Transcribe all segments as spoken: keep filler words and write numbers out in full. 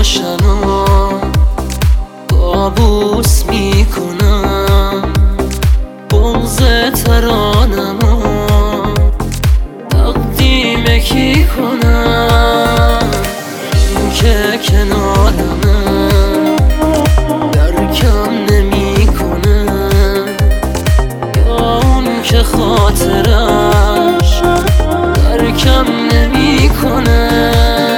باشنو کابوس میکنم، بغض ترانمو تقدیم کی کنم؟ این که کنارمه درکم نمیکنه، یا اون که خاطرش درکم نمیکنه.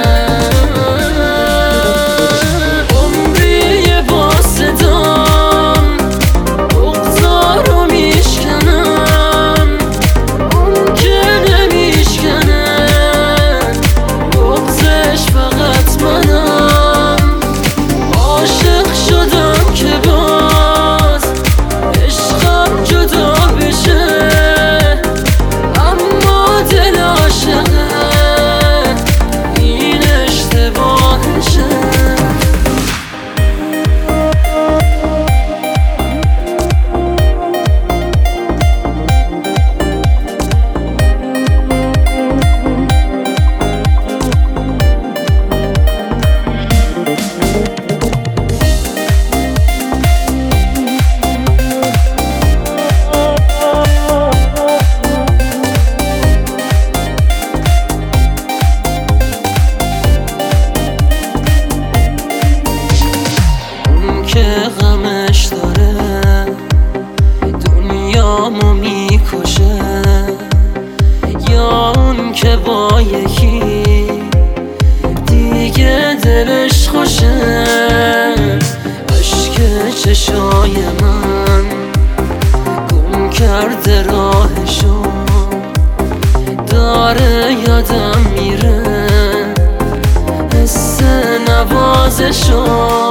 غمش داره دنیامو میکشه، یا اون که با یکی دیگه دلش خوشه. اشک چشای من گم کرده راهشو، داره یادم میره حس نوازشو.